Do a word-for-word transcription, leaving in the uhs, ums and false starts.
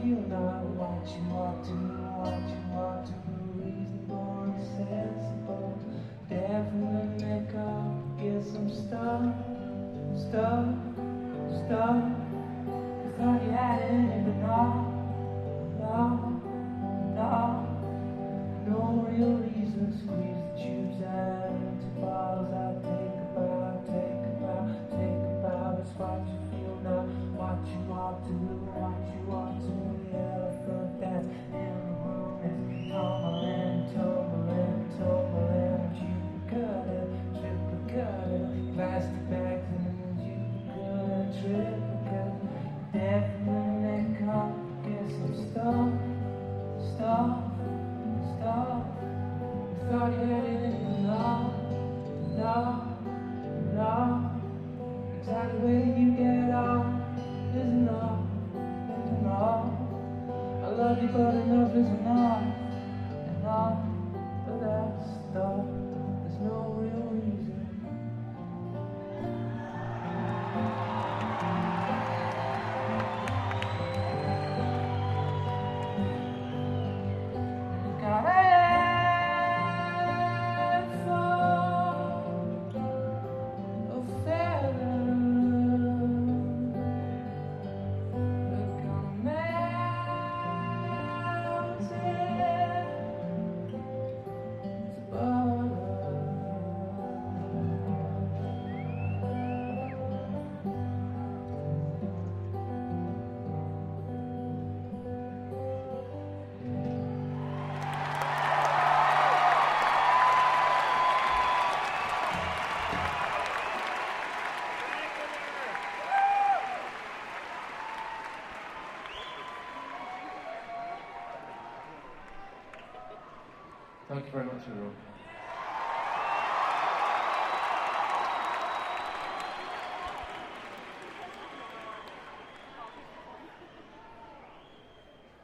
feel now. What you want to, what you want to, reasonable and sensible. Definitely make up, get some stuff, stuff, stuff. You thought you had it, but no, no, no. No real reason, squeeze the tubes out into bottles. I think about, think about, think about. It's what you feel now, what you want to, what you want to. The elephant that's in the room is tumbling, tumbling, tumbling. Triple cut it, triple cut it. Plastic bags and you could triple cut it. Definitely make up, get some stuff, stuff. Stop. You thought you had it, no, no, no. Exactly where you get off is enough, is enough. I love you, but enough is enough, enough. But that stuff, there's no real reason. Got it. Thank you very much, everyone.